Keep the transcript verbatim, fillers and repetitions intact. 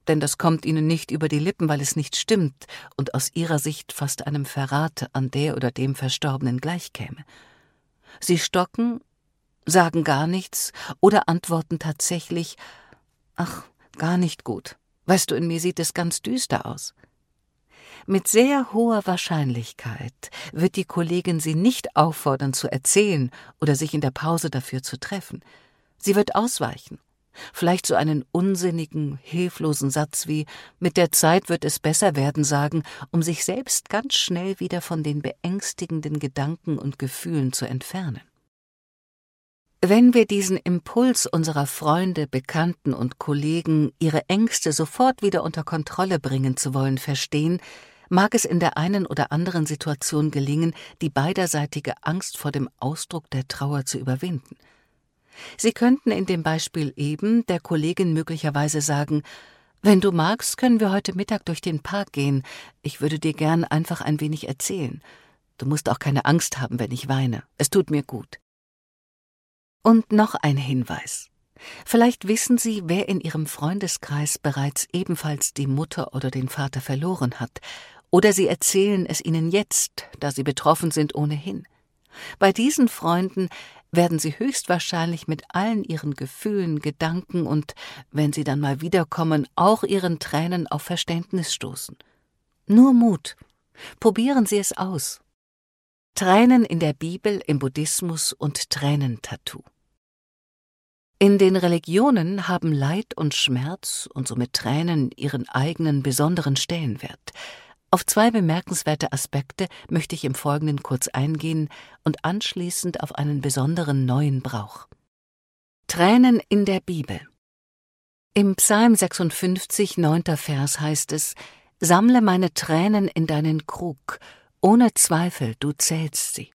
denn das kommt ihnen nicht über die Lippen, weil es nicht stimmt und aus ihrer Sicht fast einem Verrat an der oder dem Verstorbenen gleichkäme. Sie stocken, sagen gar nichts oder antworten tatsächlich: »Ach, gar nicht gut. Weißt du, in mir sieht es ganz düster aus.« Mit sehr hoher Wahrscheinlichkeit wird die Kollegin Sie nicht auffordern zu erzählen oder sich in der Pause dafür zu treffen. Sie wird ausweichen. Vielleicht so einen unsinnigen, hilflosen Satz wie »mit der Zeit wird es besser werden« sagen, um sich selbst ganz schnell wieder von den beängstigenden Gedanken und Gefühlen zu entfernen. Wenn wir diesen Impuls unserer Freunde, Bekannten und Kollegen, ihre Ängste sofort wieder unter Kontrolle bringen zu wollen, verstehen, mag es in der einen oder anderen Situation gelingen, die beiderseitige Angst vor dem Ausdruck der Trauer zu überwinden. Sie könnten in dem Beispiel eben der Kollegin möglicherweise sagen: »Wenn du magst, können wir heute Mittag durch den Park gehen. Ich würde dir gern einfach ein wenig erzählen. Du musst auch keine Angst haben, wenn ich weine. Es tut mir gut.« Und noch ein Hinweis. Vielleicht wissen Sie, wer in Ihrem Freundeskreis bereits ebenfalls die Mutter oder den Vater verloren hat, oder Sie erzählen es ihnen jetzt, da Sie betroffen sind, ohnehin. Bei diesen Freunden werden Sie höchstwahrscheinlich mit allen Ihren Gefühlen, Gedanken und, wenn Sie dann mal wiederkommen, auch Ihren Tränen auf Verständnis stoßen. Nur Mut. Probieren Sie es aus. Tränen in der Bibel, im Buddhismus und Tränentattoo. In den Religionen haben Leid und Schmerz und somit Tränen ihren eigenen besonderen Stellenwert. Auf zwei bemerkenswerte Aspekte möchte ich im Folgenden kurz eingehen und anschließend auf einen besonderen neuen Brauch. Tränen in der Bibel. Im Psalm sechsundfünfzig, neunter Vers heißt es: »Sammle meine Tränen in deinen Krug, ohne Zweifel, du zählst sie.«